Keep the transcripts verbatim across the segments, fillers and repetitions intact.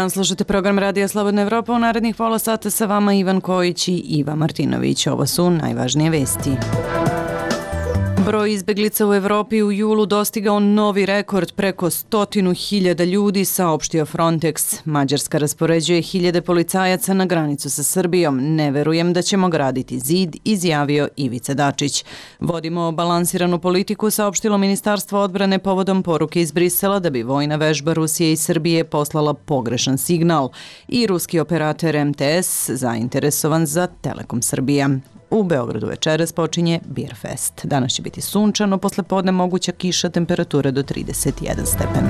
dan, slušate program Radija Slobodna Evropa. U narednih pola sata sa vama Ivan Kojić i Iva Martinović. Ovo su najvažnije vesti. Broj izbeglica u Evropi u julu dostigao novi rekord, preko stotinu hiljada ljudi, saopštio Frontex. Mađarska raspoređuje hiljade policajaca na granicu sa Srbijom. Ne verujem da ćemo graditi zid, izjavio Ivica Dačić. Vodimo balansiranu politiku, saopštilo Ministarstvo odbrane povodom poruke iz Brisela da bi vojna vežba Rusije i Srbije poslala pogrešan signal. I ruski operator M T S zainteresovan za Telekom Srbija. U Beogradu večeras počinje Beer Fest. Danas će biti sunčano, posle podne moguća kiša, temperatura do trideset jedan stepen.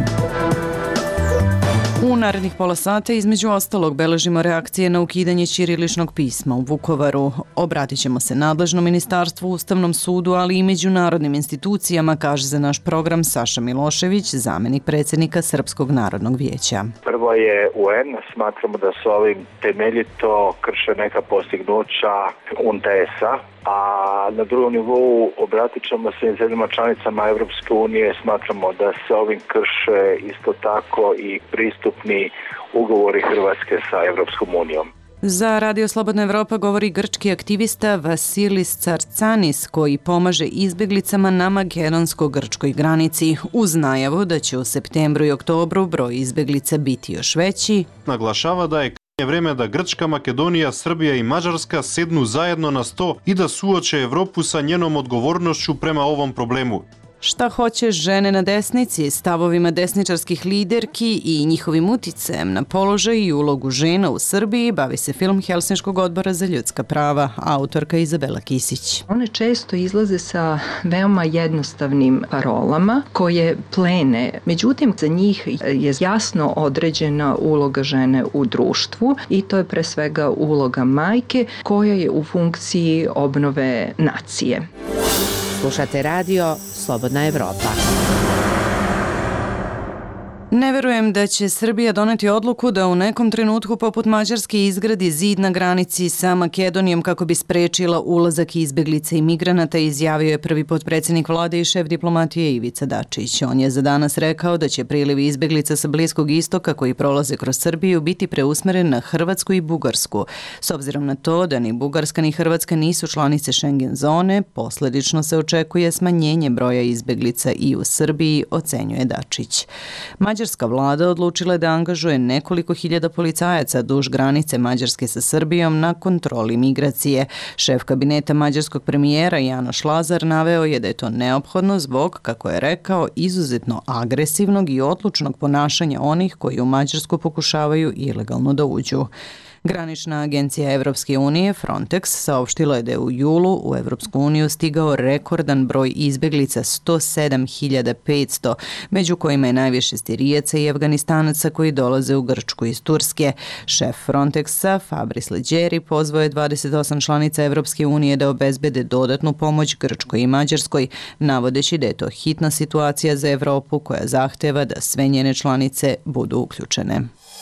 U narednih pola sata između ostalog beležimo reakcije na ukidanje ćiriličnog pisma u Vukovaru. Obratit ćemo se nadležnom ministarstvu, Ustavnom sudu, ali i međunarodnim institucijama, kaže za naš program Saša Milošević, zamenik predsjednika Srpskog narodnog vijeća. Prvo je U N, smatramo da su ovim temeljito krše neka postignuća U N T S-a, a na drugom nivou obratit ćemo se i zemljama članicama Evropske unije, smatramo da se ovim krše isto tako i pristupni ugovori Hrvatske sa Evropskom unijom. Za Radio Slobodna Evropa govori grčki aktivista Vasilis Carcanis, koji pomaže izbjeglicama na makedonsko-grčkoj granici, uz najavu da će u septembru i oktobru broj izbjeglica biti još veći. Naglašava da je je vreme da Grčka, Makedonija, Srbija i Mađarska sednu zajedno na sto i da suoče Evropu sa njenom odgovornošću prema ovom problemu. Šta hoće žene na desnici, stavovima desničarskih liderki i njihovim uticajem na položaj i ulogu žena u Srbiji bavi se film Helsinškog odbora za ljudska prava, autorka Izabela Kisić. One često izlaze sa veoma jednostavnim parolama koje plene, međutim za njih je jasno određena uloga žene u društvu i to je pre svega uloga majke koja je u funkciji obnove nacije. Slušate radio Slobodna Evropa. Ne verujem da će Srbija doneti odluku da u nekom trenutku poput Mađarske izgradi zid na granici sa Makedonijom kako bi sprečila ulazak izbeglica i migranata, izjavio je prvi potpredsjednik vlade i šef diplomatije Ivica Dačić. On je za danas rekao da će priliv izbeglica sa Bliskog istoka koji prolaze kroz Srbiju biti preusmeren na Hrvatsku i Bugarsku. S obzirom na to da ni Bugarska ni Hrvatska nisu članice Schengen zone, posljedično se očekuje smanjenje broja izbeglica i u Srbiji, ocenjuje Dačić. Mađarska vlada odlučila je da angažuje nekoliko hiljada policajaca duž granice Mađarske sa Srbijom na kontroli migracije. Šef kabineta mađarskog premijera Janoš Lazar naveo je da je to neophodno zbog, kako je rekao, izuzetno agresivnog i odlučnog ponašanja onih koji u Mađarsku pokušavaju ilegalno da uđu. Granična agencija Evropske unije Frontex saopštila je da je u julu u Evropsku uniju stigao rekordan broj izbeglica sto sedam hiljada petsto, među kojima je najviše Sirijaca i Afganistanaca koji dolaze u Grčku iz Turske. Šef Frontexa Fabrice Leggeri pozvao je dvadeset osam članica Evropske unije da obezbede dodatnu pomoć Grčkoj i Mađarskoj, navodeći da je to hitna situacija za Evropu koja zahteva da sve njene članice budu uključene.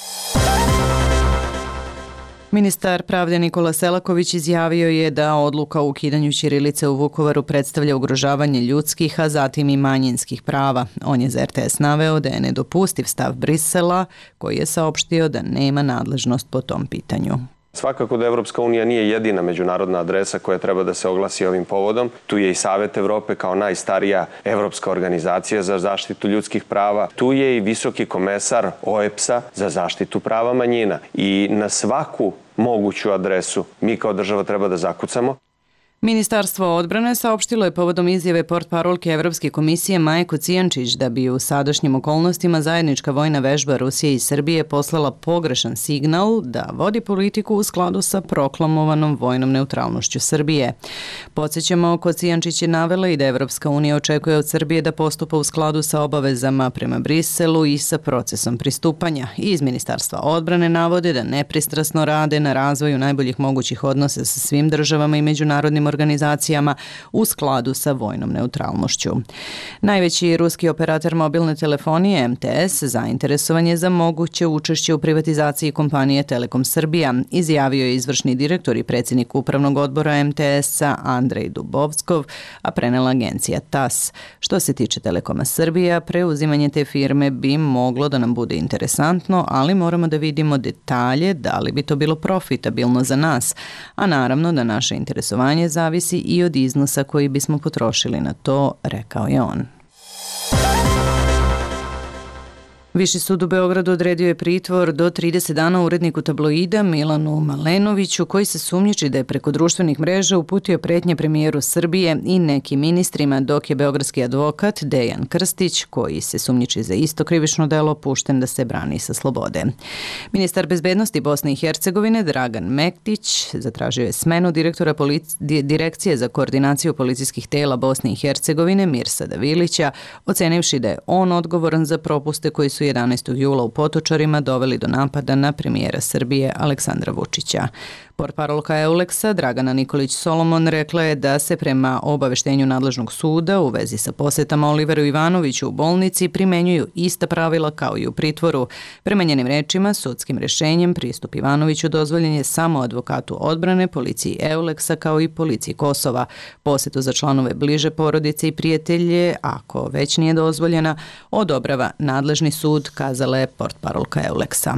Ministar pravde Nikola Selaković izjavio je da odluka o ukidanju ćirilice u Vukovaru predstavlja ugrožavanje ljudskih, a zatim i manjinskih prava. On je za R T S naveo da je nedopustiv stav Brisela, koji je saopštio da nema nadležnost po tom pitanju. Svakako da Evropska unija nije jedina međunarodna adresa koja treba da se oglasi ovim povodom. Tu je i Savet Evrope kao najstarija evropska organizacija za zaštitu ljudskih prava. Tu je i visoki komesar O E P S-a za zaštitu prava manjina. I na svaku moguću adresu mi kao država treba da zakucamo. Ministarstvo odbrane saopštilo je povodom izjave portparolke Evropske komisije Maje Kocijančić da bi u sadašnjim okolnostima zajednička vojna vežba Rusije i Srbije poslala pogrešan signal da vodi politiku u skladu sa proklamovanom vojnom neutralnošću Srbije. Podsjećamo, Kocijančić je navela i da Evropska unija očekuje od Srbije da postupa u skladu sa obavezama prema Briselu i sa procesom pristupanja. Iz Ministarstva odbrane navode da nepristrasno rade na razvoju najboljih mogućih odnosa sa svim državama i međunarodnim organizacijama u skladu sa vojnom neutralnošću. Najveći ruski operator mobilne telefonije M T S zainteresovan je za moguće učešće u privatizaciji kompanije Telekom Srbija, izjavio je izvršni direktor i predsjednik upravnog odbora M T S-a Andrej Dubovskov, a prenela agencija T A S. Što se tiče Telekoma Srbija, preuzimanje te firme bi moglo da nam bude interesantno, ali moramo da vidimo detalje da li bi to bilo profitabilno za nas, a naravno da naše interesovanje zavisi i od iznosa koji bismo potrošili na to, rekao je on. Viši sud u Beogradu odredio je pritvor do trideset dana uredniku tabloida Milanu Malenoviću, koji se sumnjiči da je preko društvenih mreža uputio pretnje premijeru Srbije i nekim ministrima, dok je beogradski advokat Dejan Krstić, koji se sumnjiči za isto krivično delo, pušten da se brani sa slobode. Ministar bezbednosti Bosne i Hercegovine Dragan Mektić zatražio je smenu direktora polic- Direkcije za koordinaciju policijskih tela Bosne i Hercegovine Mirsada Vilića, ocenivši da je on odgovoran za propuste koji su jedanaestog jula u Potočarima doveli do napada na premijera Srbije Aleksandra Vučića. Portparolka Euleksa Dragana Nikolić Solomon rekla je da se prema obaveštenju nadležnog suda u vezi sa posetama Oliveru Ivanoviću u bolnici primenjuju ista pravila kao i u pritvoru. Prema njenim rečima, sudskim rešenjem pristup Ivanoviću dozvoljen je samo advokatu odbrane, policiji Euleksa kao i policiji Kosova. Posetu za članove bliže porodice i prijatelje, ako već nije dozvoljena, odobrava nadležni sud, kazala je portparolka Euleksa.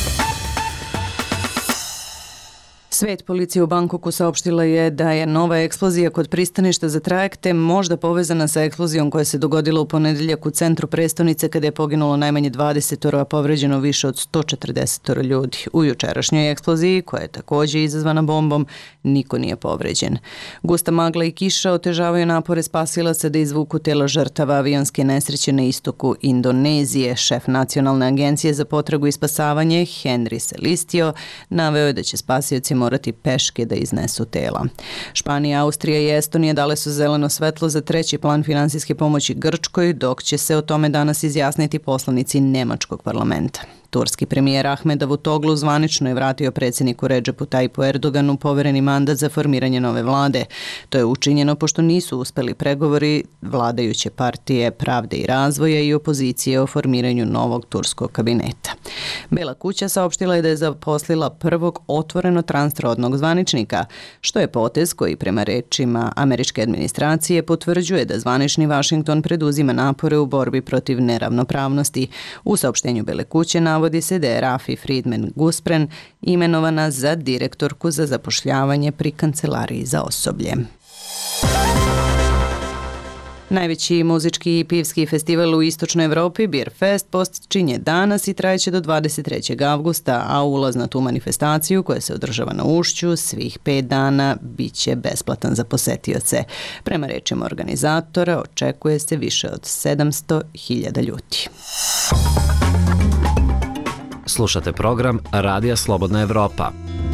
Svet policije u Bangkoku saopštila je da je nova eksplozija kod pristaništa za trajekte možda povezana sa eksplozijom koja se dogodila u ponedeljak u centru prestonice kada je poginulo najmanje dvadeset, a povređeno više od sto četrdeset ljudi. U jučerašnjoj eksploziji, koja je također izazvana bombom, niko nije povređen. Gusta magla i kiša otežavaju napore spasilaca da izvuku tela žrtava avionske nesreće na istoku Indonezije. Šef Nacionalne agencije za potragu i spasavanje Henry Celistio naveo je da će spasioci morati peške da iznesu tela. Španija, Austrija i Estonija dale su zeleno svetlo za treći plan finansijske pomoći Grčkoj, dok će se o tome danas izjasniti poslanici Nemačkog parlamenta. Turski premijer Ahmed Davutoglu zvanično je vratio predsjedniku Redžepu Tajipu Erdoganu povereni mandat za formiranje nove vlade. To je učinjeno pošto nisu uspeli pregovori vladajuće partije Pravde i razvoja i opozicije o formiranju novog turskog kabineta. Bela kuća saopštila je da je zaposlila prvog otvoreno transrodnog zvaničnika, što je potez koji prema rečima američke administracije potvrđuje da zvanični Vašington preduzima napore u borbi protiv neravnopravnosti. U saopštenju Bele kuće navodi se da je Rafi Friedman Guspren imenovana za direktorku za zapošljavanje pri Kancelariji za osoblje. Najveći muzički i pivski festival u istočnoj Evropi, Beer Fest, počinje danas i trajeće do dvadeset trećeg avgusta, a ulaz na tu manifestaciju, koja se održava na Ušću, svih pet dana bit će besplatan za posetioce. Prema rečima organizatora, očekuje se više od sedamsto hiljada ljudi. Slušate program Radija Slobodna Evropa.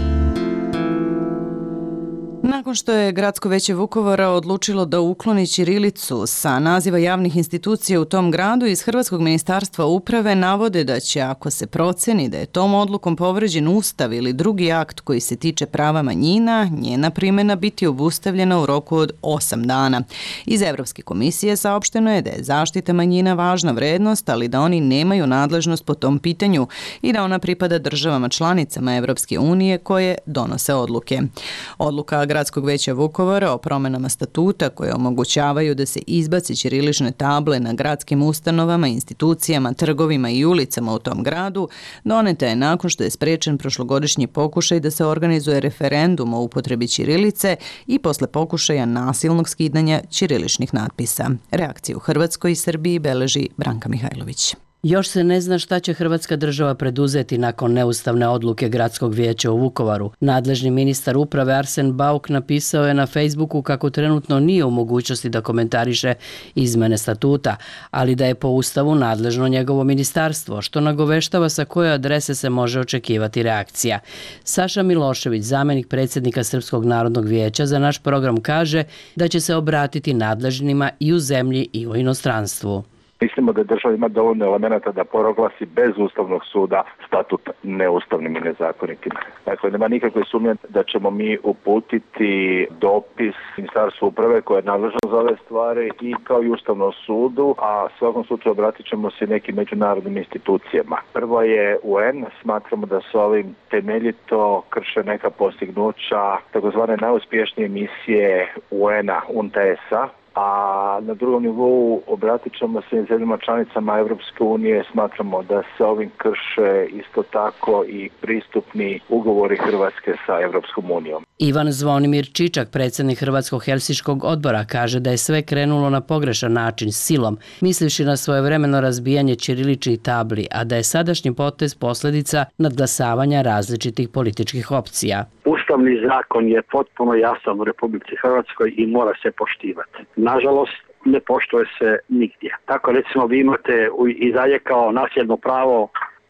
Nakon što je Gradsko veće Vukovara odlučilo da ukloni ćirilicu sa naziva javnih institucija u tom gradu, iz Hrvatskog ministarstva uprave navode da će, ako se proceni da je tom odlukom povređen ustav ili drugi akt koji se tiče prava manjina, njena primjena biti obustavljena u roku od osam dana. Iz Evropske komisije saopšteno je da je zaštita manjina važna vrednost, ali da oni nemaju nadležnost po tom pitanju i da ona pripada državama članicama Evropske unije koje donose odluke. Odluka Gradskog veća Vukovara o promjenama statuta koje omogućavaju da se izbaci ćirilične table na gradskim ustanovama, institucijama, trgovima i ulicama u tom gradu, doneta je nakon što je sprečen prošlogodišnji pokušaj da se organizuje referendum o upotrebi ćirilice i posle pokušaja nasilnog skidanja ćiriličnih natpisa. Reakciju u Hrvatskoj i Srbiji beleži Branka Mihajlović. Još se ne zna šta će Hrvatska država preduzeti nakon neustavne odluke Gradskog vijeća u Vukovaru. Nadležni ministar uprave Arsen Bauk napisao je na Facebooku kako trenutno nije u mogućnosti da komentariše izmene statuta, ali da je po ustavu nadležno njegovo ministarstvo, što nagoveštava sa koje adrese se može očekivati reakcija. Saša Milošević, zamenik predsjednika Srpskog narodnog vijeća, za naš program kaže da će se obratiti nadležnima i u zemlji i u inostranstvu. Mislimo da država ima dovoljno elemenata da proglasi bez Ustavnog suda statut neustavnim i nezakonitim. Dakle, nema nikakve sumnje da ćemo mi uputiti dopis Ministarstvu uprave koje je nadležno za ove stvari i kao i Ustavnom sudu, a svakom slučaju obratit ćemo se nekim međunarodnim institucijama. Prvo je U N, smatramo da se ovim temeljito krše neka postignuća takozvane najuspješnije misije U N-a, U N T S-a, a na drugom nivou obratit ćemo se zemljama članicama Evropske unije, smatramo da se ovim krše isto tako i pristupni ugovori Hrvatske sa Evropskom unijom. Ivan Zvonimir Čičak, predsjednik Hrvatskog helsinškog odbora, kaže da je sve krenulo na pogrešan način, silom, mislivši na svojevremeno razbijanje ćiriličnih tabli, a da je sadašnji potez posljedica nadglasavanja različitih političkih opcija. Ustavni zakon je potpuno jasan u Republici Hrvatskoj i mora se poštivati. Nažalost, ne poštuje se nigdje. Tako recimo vi imate i dalje kao nasljedno pravo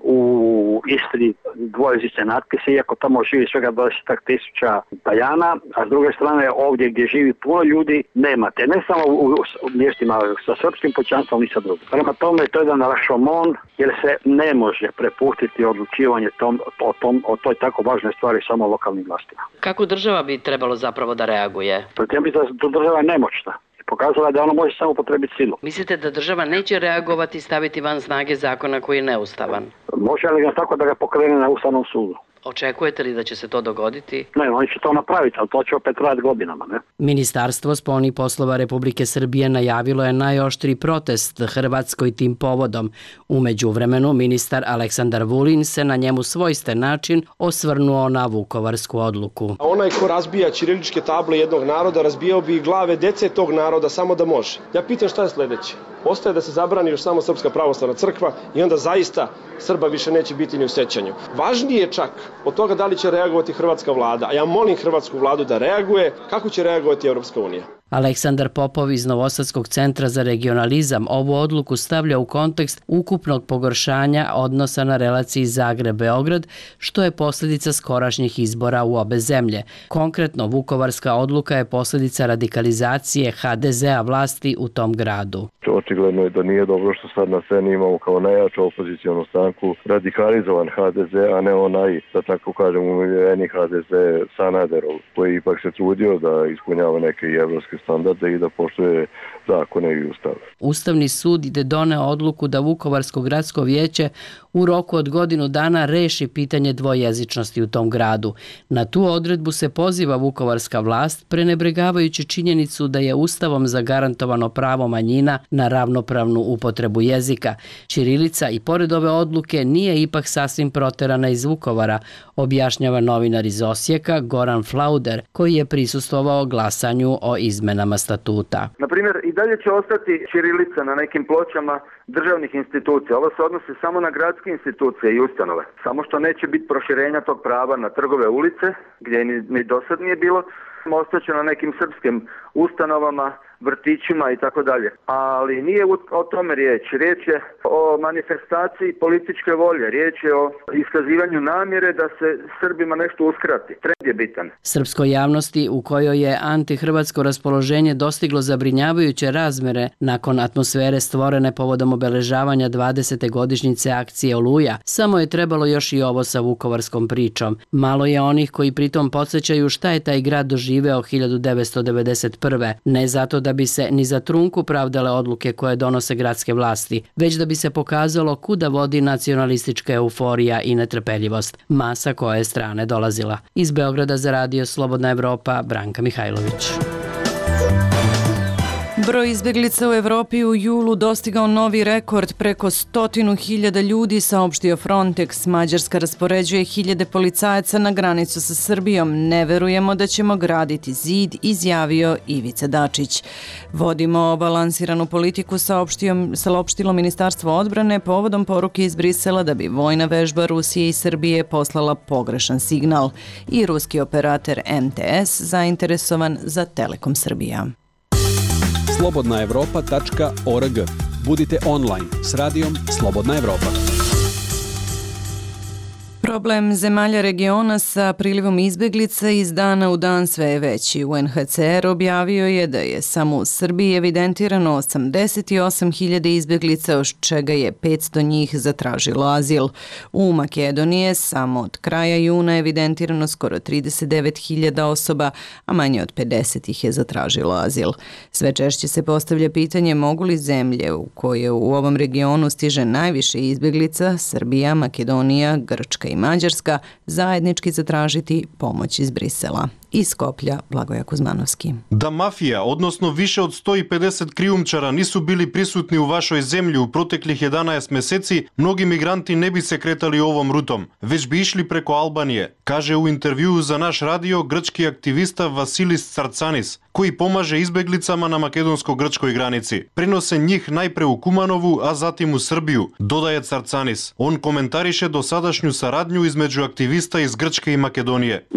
u Istri dvojezične natpise, iako tamo živi svega dvadeset tisuća Taljana, a s druge strane ovdje gdje živi puno ljudi nemate, ne samo u, u mjestima sa srpskim pućanstvom ni sa drugim. Prema tome to je jedan rašomon jer se ne može prepustiti odlučivanje tom, o, tom, o toj tako važnoj stvari samo lokalnim vlastima. Kako država bi trebalo zapravo da reaguje? Ja mislim da država je nemoćna. Pokazala da ono može samo potrebiti silu. Mislite da država neće reagovati i staviti van snage zakona koji je neustavan? Može li ga tako da ga pokrene na Ustavnom sudu? Očekujete li da će se to dogoditi? Ne, oni će to napraviti, ali to će opet trajati godinama, ne? Ministarstvo spoljnih poslova Republike Srbije najavilo je najoštriji protest Hrvatskoj tim povodom. U međuvremenu ministar Aleksandar Vulin se na njemu svojsten način osvrnuo na vukovarsku odluku. Onaj ko razbija ćiriličke table jednog naroda, razbijao bi glave dece tog naroda samo da može. Ja pitam šta je sljedeće? Ostaje da se zabrani još samo Srpska pravoslavna crkva i onda zaista Srba više neće biti ni u sećanju. Važnije je čak od toga da li će reagovati hrvatska vlada, a ja molim hrvatsku vladu da reaguje, kako će reagovati Evropska unija. Aleksandar Popov iz Novosadskog centra za regionalizam ovu odluku stavlja u kontekst ukupnog pogoršanja odnosa na relaciji Zagreb-Beograd, što je posljedica skorašnjih izbora u obe zemlje. Konkretno, vukovarska odluka je posljedica radikalizacije ha de zea vlasti u tom gradu. Očigledno je da nije dobro što sad na sceni imamo kao najjaču opozicijonu stranku radikalizovan ha de ze, a ne onaj, da tako kažem, umiljeni ha de ze Sanaderov, koji ipak se trudio da ispunjava neke evropske standarde i da poštuje zakone i ustave. Ustavni sud je doneo odluku da Vukovarsko gradsko vijeće u roku od godinu dana reši pitanje dvojezičnosti u tom gradu. Na tu odredbu se poziva vukovarska vlast, prenebregavajući činjenicu da je Ustavom zagarantovano pravo manjina na ravnopravnu upotrebu jezika. Ćirilica i pored ove odluke nije ipak sasvim proterana iz Vukovara, objašnjava novinar iz Osijeka Goran Flauder, koji je prisustvovao glasanju o izmenama statuta. Na primjer, i dalje će ostati ćirilica na nekim pločama državnih institucija. Ovo se odnosi samo na gradske institucije i ustanove. Samo što neće biti proširenja tog prava na trgove ulice, gdje ni, ni do sad nije bilo. Ostaće na nekim srpskim ustanovama, vrtićima i tako dalje. Ali nije o tome riječ. Riječ je o manifestaciji političke volje. Riječ je o iskazivanju namjere da se Srbima nešto uskrati. Trend je bitan. Srpskoj javnosti, u kojoj je antihrvatsko raspoloženje dostiglo zabrinjavajuće razmere nakon atmosfere stvorene povodom obeležavanja dvadesete godišnjice akcije Oluja, samo je trebalo još i ovo sa vukovarskom pričom. Malo je onih koji pritom podsjećaju šta je taj grad doživeo hiljadu devetsto devedeset prve. Ne zato da bi se ni za trunku pravdale odluke koje donose gradske vlasti, već da bi se pokazalo kuda vodi nacionalistička euforija i netrpeljivost, ma sa koje strane dolazila. Iz Beograda za radio Slobodna Evropa, Branka Mihajlović. Broj izbjeglica u Evropi u julu dostigao novi rekord, preko stotinu hiljada ljudi, saopštio Frontex. Mađarska raspoređuje hiljade policajaca na granicu sa Srbijom. Ne verujemo da ćemo graditi zid, izjavio Ivica Dačić. Vodimo balansiranu politiku, saopštilo Ministarstvo odbrane povodom poruke iz Brisela da bi vojna vežba Rusije i Srbije poslala pogrešan signal. I ruski operator em te es zainteresovan za Telekom Srbija. slobodna evropa tačka org. Budite online s radijom Slobodna Evropa. Problem zemalja regiona sa prilivom izbeglica iz dana u dan sve je veći. U en ha ce er objavio je da je samo u Srbiji evidentirano osamdeset osam hiljada izbeglica, od čega je petsto njih zatražilo azil. U Makedoniji je samo od kraja juna evidentirano skoro trideset devet hiljada osoba, a manje od pedeset ih je zatražilo azil. Sve češće se postavlja pitanje mogu li zemlje u koje u ovom regionu stiže najviše izbeglica, Srbija, Makedonija, Grčka i Mađarska, zajednički zatražiti pomoć iz Brisela. Iz Skoplja, Blagoja Kuzmanovski. Da mafija, odnosno više od sto pedeset krijumčara nisu bili prisutni u vašoj zemlji u proteklih jedanaest meseci, mnogi migranti ne bi se kretali ovom rutom, već bi išli preko Albanije, kaže u intervjuu za naš radio grčki aktivista Vasilis Carcanis, koji pomaže izbeglicama na makedonsko-grčkoj granici. Prenose njih najpre u Kumanovu, a zatim u Srbiju, dodaje Carcanis. On komentariše dosadašnju saradnju između aktivista iz Grčke i Makedonije.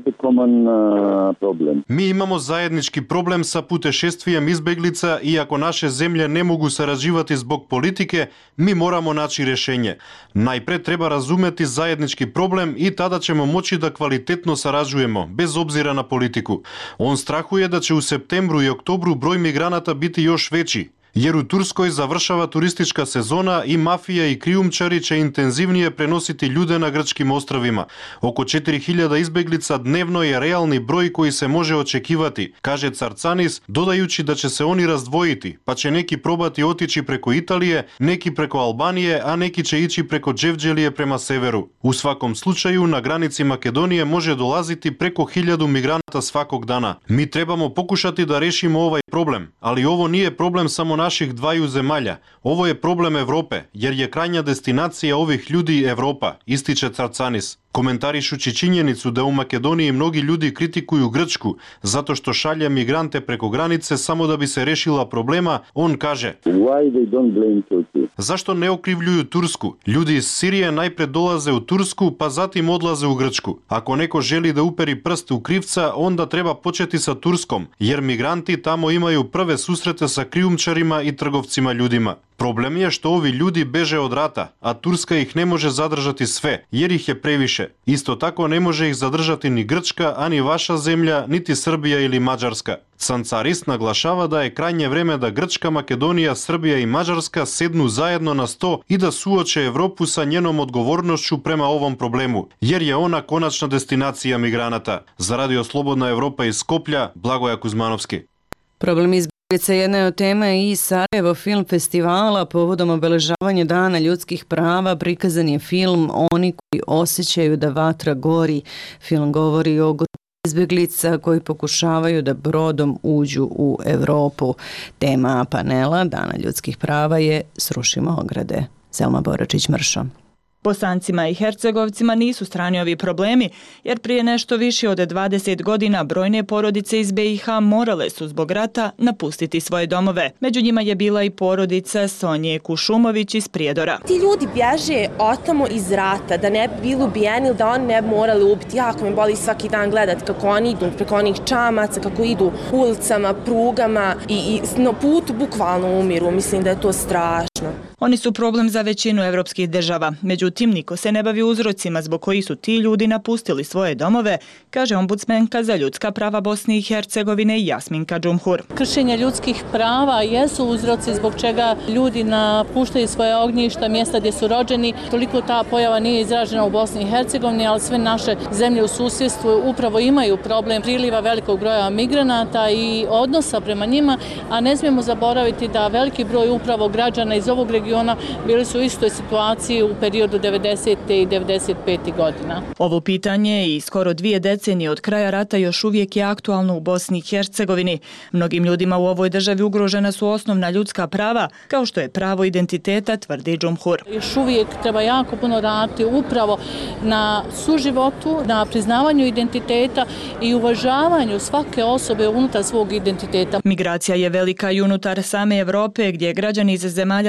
Problem. Mi imamo zajednički problem sa putešestvijem izbeglica i ako naše zemlje ne mogu sarađivati zbog politike, mi moramo naći rješenje. Najpre treba razumeti zajednički problem i tada ćemo moći da kvalitetno sarađujemo, bez obzira na politiku. On strahuje da će u septembru i oktobru broj migranata biti još veći, jer u Turskoj završava turistička sezona i mafija i krijumčari će intenzivnije prenositi ljude na grčkim ostravima. Oko četiri hiljade izbeglica dnevno je realni broj koji se može očekivati, kaže Carcanis, dodajući da će se oni razdvojiti, pa će neki probati otići preko Italije, neki preko Albanije, a neki će ići preko Đevđelije prema severu. U svakom slučaju, na granici Makedonije može dolaziti preko hiljadu migranata svakog dana. Mi trebamo pokušati da rešimo ovaj problem, ali ovo nije problem samo naših dvaju zemalja. Ovo je problem Evrope, jer je krajnja destinacija ovih ljudi Evropa, ističe Carcanis. Komentarišući činjenicu da u Makedoniji mnogi ljudi kritikuju Grčku zato što šalje migrante preko granice samo da bi se rešila problema, on kaže: Why they don't blame Turkey? Zašto ne okrivljuju Tursku? Ljudi iz Sirije najpre dolaze u Tursku, pa zatim odlaze u Grčku. Ako neko želi da uperi prst u krivca, onda treba početi sa Turskom, jer migranti tamo imaju prve susrete sa krijumčarima i trgovcima ljudima. Problem je što ovi ljudi beže od rata, a Turska ih ne može zadržati sve, jer ih je previše. Isto tako ne može ih zadržati ni Grčka, ani vaša zemlja, niti Srbija ili Mađarska. Carcanis naglašava da je krajnje vreme da Grčka, Makedonija, Srbija i Mađarska sednu zajedno na sto i da suoče Evropu sa njenom odgovornošću prema ovom problemu, jer je ona konačna destinacija migranata. Za Radio Slobodna Evropa iz Skoplja, Blagoja Kuzmanovski. Problem izbjeglica jedna je od tema i Sarajevo film festivala. Povodom obeležavanja Dana ljudskih prava prikazan je film Oni koji osjećaju da vatra gori. Film govori o izbjeglica koji pokušavaju da brodom uđu u Evropu. Tema panela Dana ljudskih prava je Srušimo ograde. Selma Boračić-Mršo. Bosancima i Hercegovcima nisu strani ovi problemi, jer prije nešto više od dvadeset godina brojne porodice iz be i ha morale su zbog rata napustiti svoje domove. Među njima je bila i porodica Sonje Kušumović iz Prijedora. Ti ljudi bježe otamo iz rata, da ne bi bili ubijeni ili da oni ne bi morali ubiti. Jako me boli svaki dan gledati kako oni idu preko onih čamaca, kako idu ulicama, prugama i, i na putu bukvalno umiru. Mislim da je to strašno. Oni su problem za većinu evropskih država. Međutim, niko se ne bavi uzrocima zbog koji su ti ljudi napustili svoje domove, kaže ombudsmenka za ljudska prava Bosne i Hercegovine Jasminka Džumhur. Kršenje ljudskih prava jesu uzroci zbog čega ljudi napuštaju svoje ognjišta, mjesta gdje su rođeni. Toliko ta pojava nije izražena u Bosni i Hercegovini, ali sve naše zemlje u susjedstvu upravo imaju problem priliva velikog broja migranata i odnosa prema njima, a ne smijemo zaboraviti da veliki broj upravo građana iz ovog regiona bili su u istoj situaciji u periodu devedesete i devedeset pete godina. Ovo pitanje i skoro dvije decenije od kraja rata još uvijek je aktualno u Bosni i Hercegovini. Mnogim ljudima u ovoj državi ugrožena su osnovna ljudska prava, kao što je pravo identiteta, tvrdi Džumhur. Još uvijek treba jako puno raditi upravo na suživotu, na priznavanju identiteta i uvažavanju svake osobe unutar svog identiteta. Migracija je velika i unutar same Evrope, gdje građani iz zemalja zapadnog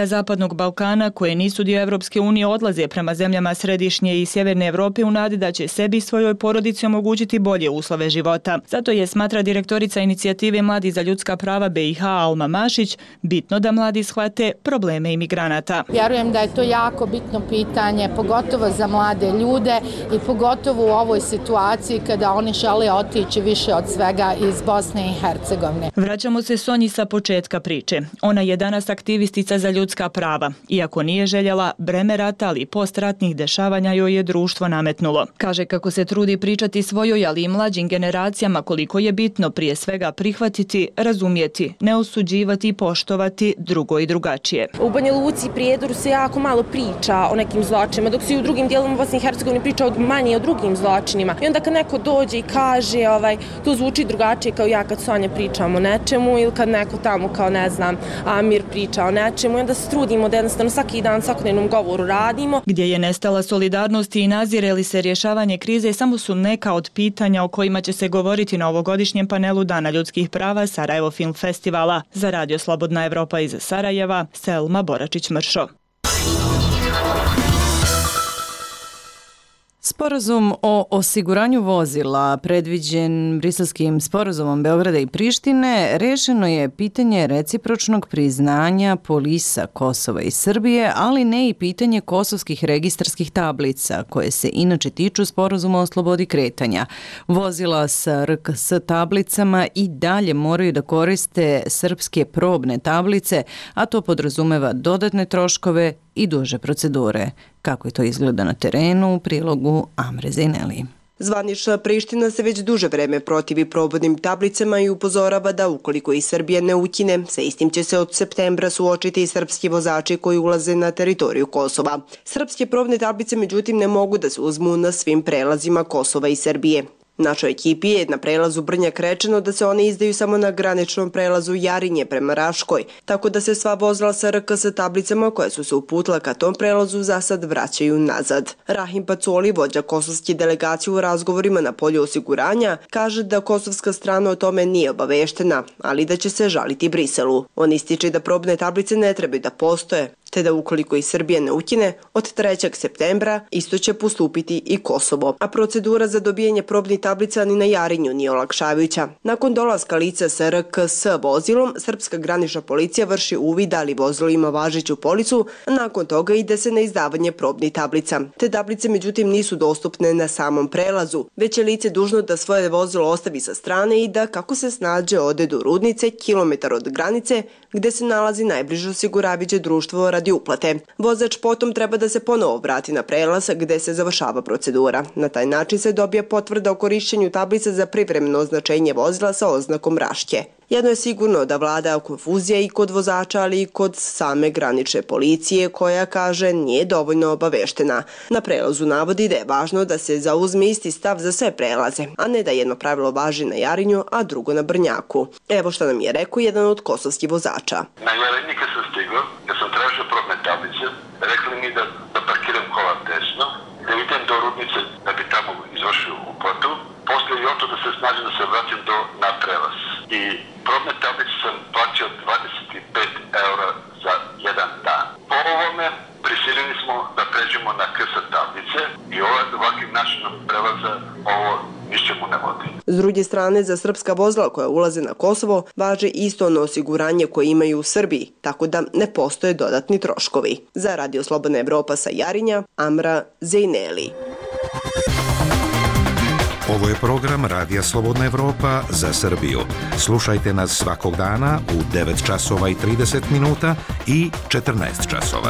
Zapadnog Balkana koje nisu dio Evropske unije odlaze prema zemljama središnje i sjeverne Evrope u nadi da će sebi i svojoj porodici omogućiti bolje uslove života. Zato je, smatra direktorica inicijative Mladi za ljudska prava B i H Alma Mašić, bitno da mladi shvate probleme imigranata. Vjerujem da je to jako bitno pitanje, pogotovo za mlade ljude i pogotovo u ovoj situaciji kada oni žele otići više od svega iz Bosne i Hercegovine. Vraćamo se Sonji sa početka priče. Ona je danas aktivistica za ljudska prava. Iako nije željela, breme rata, ali i postratnih dešavanja joj je društvo nametnulo. Kaže kako se trudi pričati svojoj, ali i mlađim generacijama koliko je bitno prije svega prihvatiti, razumjeti, ne osuđivati i poštovati drugo i drugačije. U Banja Luci i Prijedoru se jako malo priča o nekim zločinima, dok se i u drugim dijelovima Bosne i Hercegovine priča od manje o drugim zločinima. I onda kad neko dođe i kaže, ovaj, to zvuči drugačije kao ja kad Sonja pričam o nečemu ili kad neko tamo kao ne znam Amir priča o nečemu i onda se trudimo da jednostavno svaki dan svakodnevnom govoru radimo. Gdje je nestala solidarnost i nazire li se rješavanje krize samo su neka od pitanja o kojima će se govoriti na ovogodišnjem panelu Dana ljudskih prava Sarajevo Film Festivala. Za Radio Slobodna Evropa iz Sarajeva, Selma Boračić-Mršo. Sporazum o osiguranju vozila predviđen Briselskim sporazumom Beograda i Prištine rešeno je pitanje recipročnog priznanja polisa Kosova i Srbije, ali ne i pitanje kosovskih registarskih tablica koje se inače tiču sporazuma o slobodi kretanja. Vozila sa R K S tablicama i dalje moraju da koriste srpske probne tablice, a to podrazumeva dodatne troškove i duže procedure. Kako je to izgleda na terenu u prilogu Amre Zejneli. Zvanična Priština se već duže vreme protivi probodnim tablicama i upozorava da ukoliko i Srbija ne ukine, sa istim će se od septembra suočiti i srpski vozači koji ulaze na teritoriju Kosova. Srpske probne tablice međutim ne mogu da se uzmu na svim prelazima Kosova i Srbije. Našoj ekipi je na prelazu Brnjak rečeno da se one izdaju samo na graničnom prelazu Jarinje prema Raškoj, tako da se sva vozila sa R K S tablicama koja su se uputila ka tom prelazu za sad vraćaju nazad. Rahim Pacoli, vođa kosovske delegacije u razgovorima na polju osiguranja, kaže da kosovska strana o tome nije obaveštena, ali da će se žaliti Briselu. On ističe da probne tablice ne trebaju da postoje, te da ukoliko i Srbija ne ukine, od trećeg septembra isto će postupiti i Kosovo. A procedura za dobijanje probnih tablica ni na Jarinju nije olakšavajuća. Nakon dolaska lica sa R K S vozilom, srpska granična policija vrši uvid da li vozilo ima važeću policu, a nakon toga ide se na izdavanje probnih tablica. Te tablice međutim nisu dostupne na samom prelazu, već je lice dužno da svoje vozilo ostavi sa strane i da, kako se snađe, ode do Rudnice, kilometar od granice, gde se nalazi najbliže osiguraviđe društvo radi uplate. Vozač potom treba da se ponovo vrati na prelaz gde se završava procedura. Na taj način se dobija potvrda o korišćenju tablica za privremeno označenje vozila sa oznakom Raške. Jedno je sigurno da vlada konfuzija i kod vozača, ali i kod same granične policije koja, kaže, nije dovoljno obaveštena. Na prelazu navodi da je važno da se zauzme isti stav za sve prelaze, a ne da jedno pravilo važi na Jarinju, a drugo na Brnjaku. Evo što nam je rekao jedan od kosovskih vozača. Na Jarinji kad sam stigao, kad sam tražio probne tablice, rekli mi da, da parkiram kola desno, da idem do Rudnice da bi tamo izvršio uplatu, posle i oto da se snađem da se vratim do, na prelaz. I probne tablice sam plaćao dvadeset pet eura za jedan dan. Po ovome prisiljeni smo da pređemo na K S tablice i ovakvim načinom prelaza ovo ničemu ne vodi. S druge strane, za srpska vozila koja ulaze na Kosovo važe isto ono osiguranje koje imaju u Srbiji, tako da ne postoje dodatni troškovi. Za Radio Slobodna Evropa sa Jarinja, Amra Zejneli. Ovo je program Radija Slobodna Evropa za Srbiju. Slušajte nas svakog dana u devet časova i trideset minuta i četrnaest časova.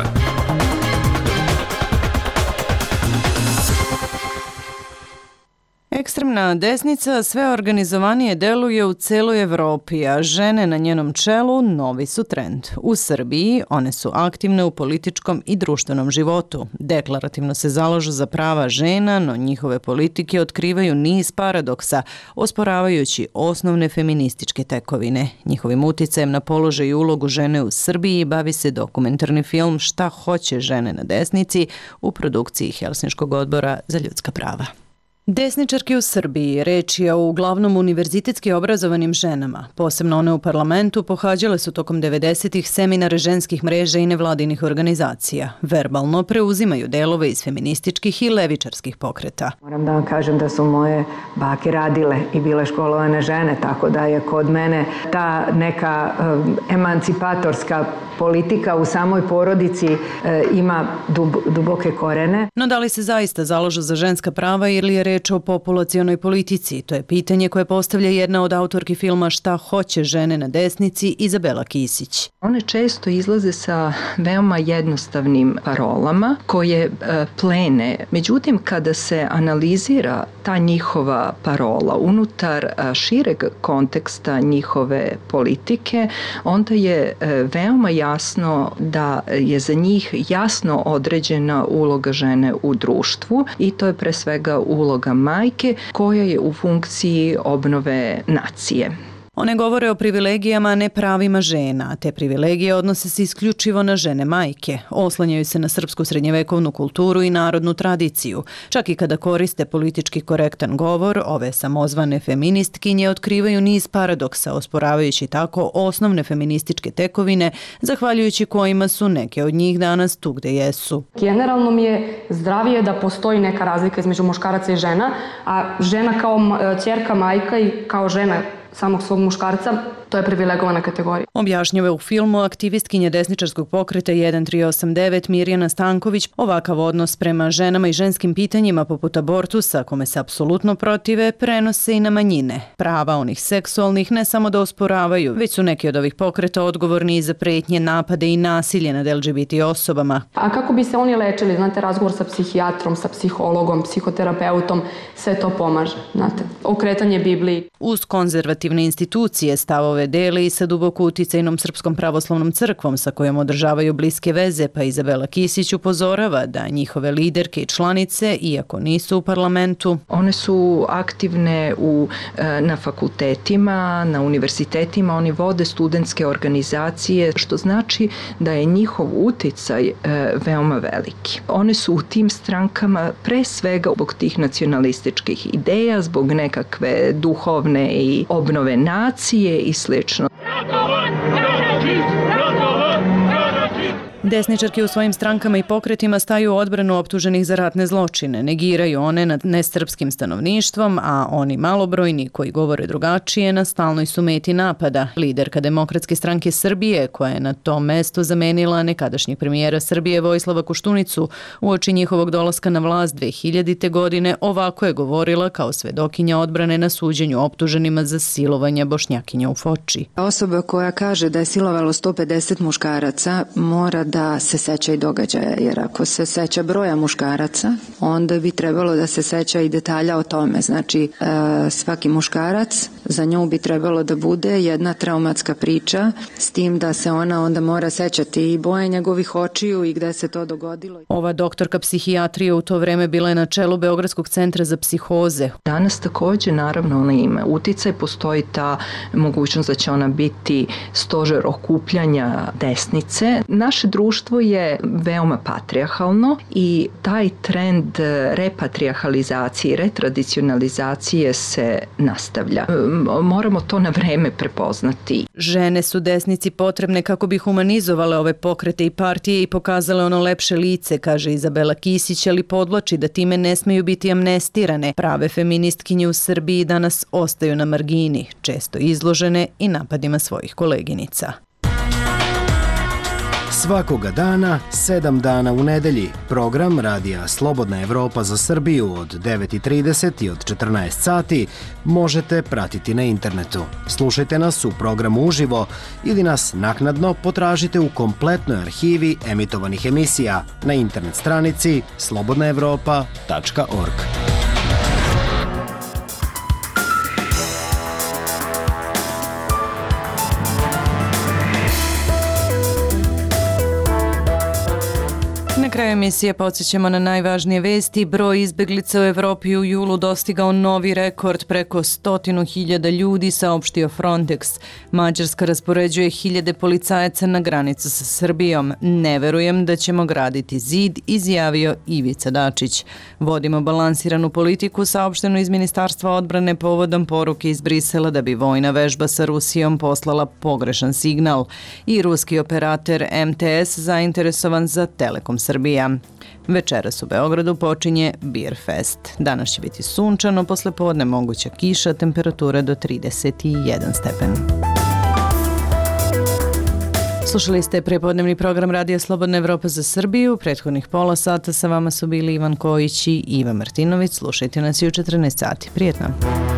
Ekstremna desnica sve organizovanije deluje u celoj Evropi, a žene na njenom čelu novi su trend. U Srbiji one su aktivne u političkom i društvenom životu. Deklarativno se zalažu za prava žena, no njihove politike otkrivaju niz paradoksa, osporavajući osnovne feminističke tekovine. Njihovim uticajem na položaj i ulogu žene u Srbiji bavi se dokumentarni film Šta hoće žene na desnici u produkciji Helsinškog odbora za ljudska prava. Desničarke u Srbiji, reč je o uglavnom univerzitetski obrazovanim ženama, posebno one u parlamentu, pohađale su tokom devedesetih seminare ženskih mreža i nevladinih organizacija. Verbalno preuzimaju delove iz feminističkih i levičarskih pokreta. Moram da vam kažem da su moje bake radile i bile školovane žene, tako da je kod mene ta neka um, emancipatorska politika u samoj porodici e, ima dub, duboke korene. No da li se zaista zalažu za ženska prava ili je reč o populacionoj politici? To je pitanje koje postavlja jedna od autorki filma Šta hoće žene na desnici, Izabela Kisić. One često izlaze sa veoma jednostavnim parolama koje e, plene. Međutim, kada se analizira ta njihova parola unutar a, šireg konteksta njihove politike, onda je e, veoma jasno jasno da je za njih jasno određena uloga žene u društvu i to je pre svega uloga majke koja je u funkciji obnove nacije. One govore o privilegijama, a ne pravima žena. Te privilegije odnose se isključivo na žene majke. Oslanjaju se na srpsku srednjevekovnu kulturu i narodnu tradiciju. Čak i kada koriste politički korektan govor, ove samozvane feministkinje otkrivaju niz paradoksa, osporavajući tako osnovne feminističke tekovine, zahvaljujući kojima su neke od njih danas tu gde jesu. Generalno mi je zdravije da postoji neka razlika između muškaraca i žena, a žena kao ćerka, majka i kao žena samog svog muškarca, to je privilegovana kategorija. Objašnjava u filmu aktivistkinja desničarskog pokreta jedan tri osam devet Mirjana Stanković ovakav odnos prema ženama i ženskim pitanjima poput abortusa, kome se apsolutno protive, prenose i na manjine. Prava onih seksualnih ne samo da osporavaju, već su neki od ovih pokreta odgovorni i za pretnje, napade i nasilje nad L G B T osobama. A kako bi se oni lečili? Znate, razgovor sa psihijatrom, sa psihologom, psihoterapeutom, sve to pomaže. Znate, okretanje Bibliji. Uz konzervativne institucije stavove deli i sa duboko uticajnom Srpskom pravoslavnom crkvom sa kojom održavaju bliske veze, pa Izabela Kisić upozorava da njihove liderke i članice, iako nisu u parlamentu, one su aktivne u, na fakultetima, na univerzitetima, oni vode studentske organizacije, što znači da je njihov uticaj veoma veliki. One su u tim strankama pre svega zbog tih nacionalističkih ideja, zbog nekakve duhovne i obnove nacije i slično. Desničarke u svojim strankama i pokretima staju u odbranu optuženih za ratne zločine, negiraju one nad nesrpskim stanovništvom, a oni malobrojni koji govore drugačije na stalnoj su meti napada. Liderka Demokratske stranke Srbije, koja je na tom mestu zamenila nekadašnjeg premijera Srbije Vojislava Koštunicu, uoči njihovog dolaska na vlast dve hiljadite. godine, ovako je govorila kao svedokinja odbrane na suđenju optuženima za silovanje Bošnjakinja u Foči. Osoba koja kaže da je silovalo sto pedeset muškaraca mora da da se seća i događaja, jer ako se seća broja muškaraca, onda bi trebalo da se seća i detalja o tome. Znači, svaki muškarac, za nju bi trebalo da bude jedna traumatska priča, s tim da se ona onda mora sećati i boje njegovih očiju i gde se to dogodilo. Ova doktorka psihijatrije u to vreme bila je na čelu Beogradskog centra za psihoze. Danas takođe, naravno, ona ima uticaj, postoji ta mogućnost da će ona biti stožer okupljanja desnice. Naše društvo je veoma patrijarhalno i taj trend repatrijarhalizacije i retradicionalizacije se nastavlja. Moramo to na vreme prepoznati. Žene su desnici potrebne kako bi humanizovale ove pokrete i partije i pokazale ono lepše lice, kaže Izabela Kisić, ali podvlači da time ne smeju biti amnestirane. Prave feministkinje u Srbiji danas ostaju na margini, često izložene i napadima svojih koleginica. Svakoga dana, sedam dana u nedelji, program Radija Slobodna Evropa za Srbiju od devet i trideset i od četrnaest sati možete pratiti na internetu. Slušajte nas u programu uživo ili nas naknadno potražite u kompletnoj arhivi emitovanih emisija na internet stranici slobodna evropa tačka org. Na kraju emisije podsjećamo na najvažnije vesti. Broj izbeglica u Evropi u julu dostigao novi rekord, preko stotinu hiljada ljudi, saopštio Frontex. Mađarska raspoređuje hiljade policajaca na granicu sa Srbijom. Ne verujem da ćemo graditi zid, izjavio Ivica Dačić. Vodimo balansiranu politiku, saopšteno iz Ministarstva odbrane povodom poruke iz Brisela da bi vojna vežba sa Rusijom poslala pogrešan signal. I ruski operator M T S zainteresovan za Telekom Srbija. Večeras u Beogradu počinje Beer Fest. Danas će biti sunčano, posle podne moguća kiša, temperatura do trideset jedan stepen. Slušali ste prepodnevni program Radija Slobodna Evropa za Srbiju. Prethodnih pola sata sa vama su bili Ivan Kojić i Iva Martinović. Slušajte nas i u četrnaest sati. Prijetno!